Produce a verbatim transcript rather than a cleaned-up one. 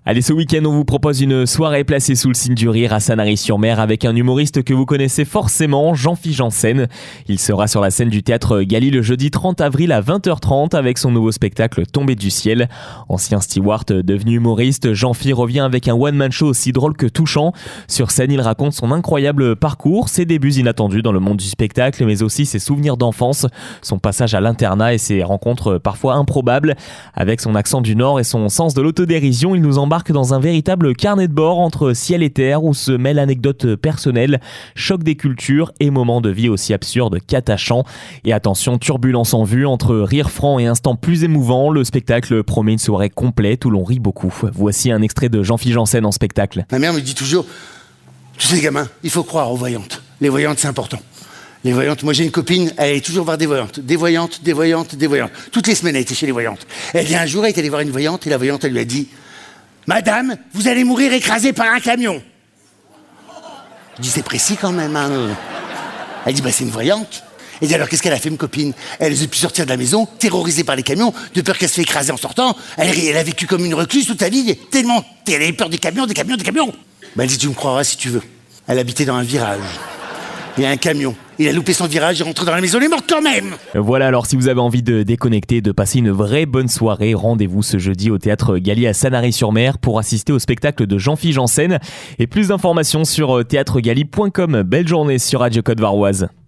Allez, ce week-end, on vous propose une soirée placée sous le signe du rire à Sanary-sur-Mer avec un humoriste que vous connaissez forcément, Jean-Philippe Janssen. Il sera sur la scène du théâtre Galie le jeudi trente avril à vingt heures trente avec son nouveau spectacle Tombé du ciel. Ancien steward devenu humoriste, Jean-Philippe revient avec un one-man show aussi drôle que touchant. Sur scène, il raconte son incroyable parcours, ses débuts inattendus dans le monde du spectacle, mais aussi ses souvenirs d'enfance, son passage à l'internat et ses rencontres parfois improbables. Avec son accent du Nord et son sens de l'autodérision, il nous embarque dans un véritable carnet de bord entre ciel et terre où se mêlent anecdotes personnelles, choc des cultures et moments de vie aussi absurdes qu'attachants. Et attention, turbulence en vue, entre rire franc et instants plus émouvants, le spectacle promet une soirée complète où l'on rit beaucoup. Voici un extrait de Jean-Philippe Janssen en spectacle. Ma mère me dit toujours, tu sais gamin, il faut croire aux voyantes. Les voyantes, c'est important. Les voyantes, moi j'ai une copine, elle est toujours voir des voyantes. Des voyantes, des voyantes, des voyantes. Toutes les semaines, elle était chez les voyantes. Elle vient un jour, elle est allée voir une voyante et la voyante, elle lui a dit: Madame, vous allez mourir écrasée par un camion. Je dis, c'est précis quand même, hein. Elle dit, bah c'est une voyante. Elle dit, alors qu'est-ce qu'elle a fait, ma copine? Elle a pu sortir de la maison, terrorisée par les camions, de peur qu'elle se fait écraser en sortant. Elle, elle a vécu comme une recluse toute sa vie, tellement elle avait peur des camions, des camions, des camions. Bah elle dit, tu me croiras si tu veux. Elle habitait dans un virage. Il y a un camion. Il a loupé son virage, il est rentré dans la maison, il est mort quand même. Voilà, alors si vous avez envie de déconnecter, de passer une vraie bonne soirée, rendez-vous ce jeudi au théâtre Galie à Sanary-sur-Mer pour assister au spectacle de Jean-Philippe Janssen. Et plus d'informations sur théâtre galie point com. Belle journée sur Radio Côte Varoise.